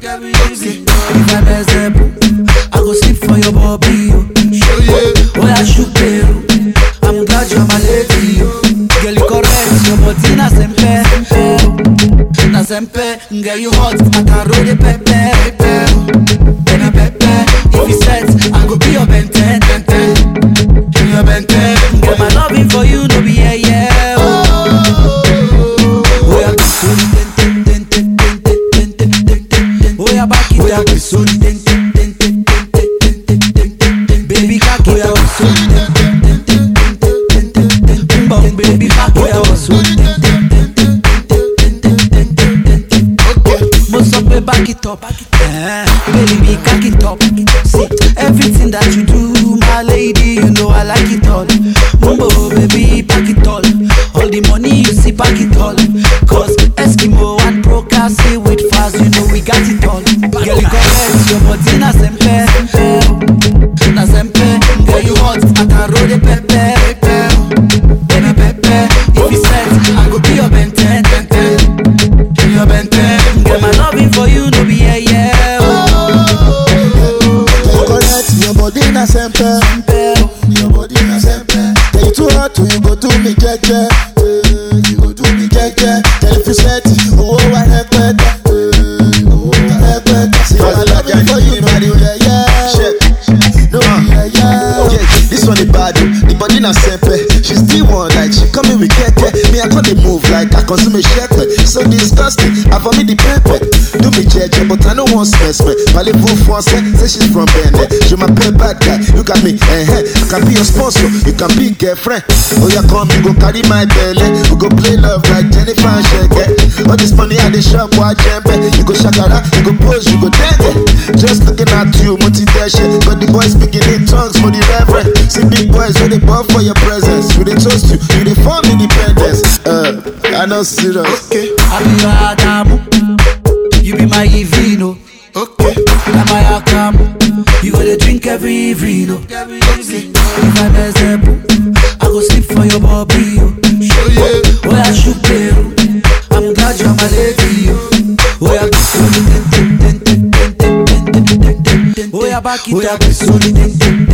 If I mess up, I go sleep for your Bobby. Oh yeah, shoot you. I'm glad you're my lady. Girl, you correct, your body na sempe. Na sempe, girl you hot, I can roll the pepper. Baby pepper, if you set, I go be your benten. Your benten. Girl, my loving for you no be yeah. Oh yeah, oh yeah, back it up. Baby, cock it up. Baby, back it up. Most of me back it up. Baby, cock it up. See, everything that you do, my lady, you know I like it all. Mumbo, baby, pack it all. All the money you see, pack it all. Cause Eskimo and Procasi with fast, you know we got it all. Girl, you correct, your body na sempe. Na sempe, girl you hot, I can roll the pepper. Baby pepper, if you set, I go be your benten. Your benten, girl my loving for you no be yeah. You correct, your body na sempe. Your body na sempe. Tell you too hot, you go do me jeje. You go do me jeje. Tell if you set, oh I have better. See my loving for you no be yeah. Shit, no be yeah. This one is bad, the body na sempe. She's the one like she coming with keke. Me I can't move like I consume a shepe. So disgusting, I for me the pepper. Do me jeje, but I don't want stress me. Parlez-vous français, say she's from Benin. Je m'appelle bad guy, look at me, I can be your sponsor, you can be girlfriend. Oh yeah, come, you go carry my belly. We go play love like Jennifer and Shaggy. All this money at the shop, watch jembe. You go shakara, you go pose, you go dance. Just looking at you, motivation. Got the boys speaking in tongues for the reverend. See big boys when they ball for your presence. We they toast you, you they form independence. I know serious. Okay. I be your Adamu, you be my Ivino. Okay. I'm my Akamu, you gonna drink every evening. If I mess up, I go sleep for your Bobby. Oh yeah, shoot you. I'm glad you're my lady. Oh yeah, oh yeah, back it up.